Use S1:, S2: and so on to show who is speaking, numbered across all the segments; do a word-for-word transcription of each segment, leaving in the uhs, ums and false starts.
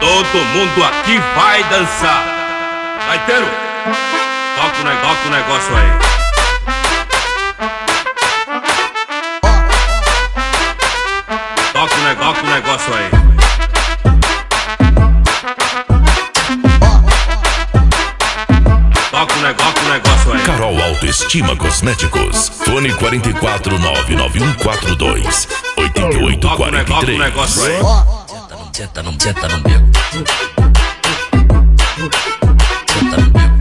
S1: Todo mundo aqui vai dançar. Gaiteiro, toca o negócio, toca o negócio aí. Toca o negócio, o negócio aí. Toca o negócio, o negócio aí.
S2: Carol Autoestima Cosméticos. Fone quatro quatro nove nove um quatro dois oito oito quatro três.
S1: Toca o negócio aí.
S3: Senta no, senta no meu. Senta no meu.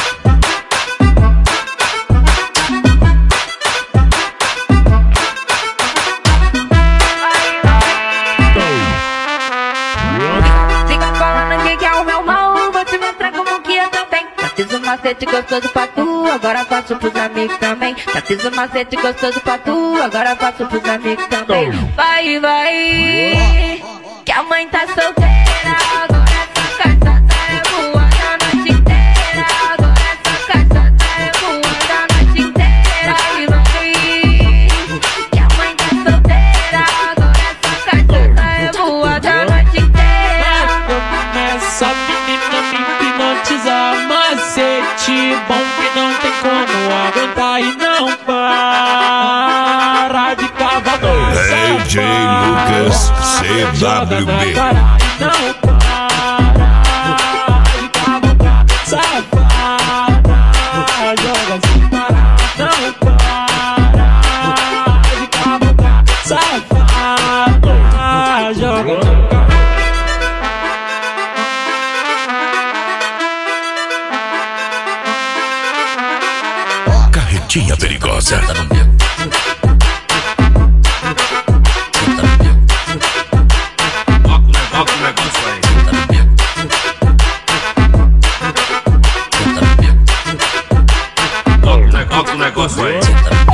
S4: Fica falando que é o meu mal, vou te mostrar como que eu também. Já fiz um macete gostoso pra tu, agora faço pros amigos também. Já fiz um macete gostoso pra tu, agora faço pros amigos também. Vai, vai, que a mãe tá solteira, agora essa casada é voando a noite inteira. Agora essa casada é voando a noite inteira. E vai, que a mãe tá solteira, agora essa casada é voando a noite inteira.
S5: Essa menina me hipnotiza, macete bom que não tem como aguentar e não para de cavalgar.
S2: D J Lucas C W B.
S5: Não para de cavalgar, safada, joga sem parar. Não para de cavalgar, safada, joga sem parar.
S2: Carretinha perigosa.
S3: Senta no meu. Senta no meu.
S1: Toca o negócio aí.
S3: Senta no meu. Senta no meu.
S1: Toca o negócio aí.
S3: Senta no meu.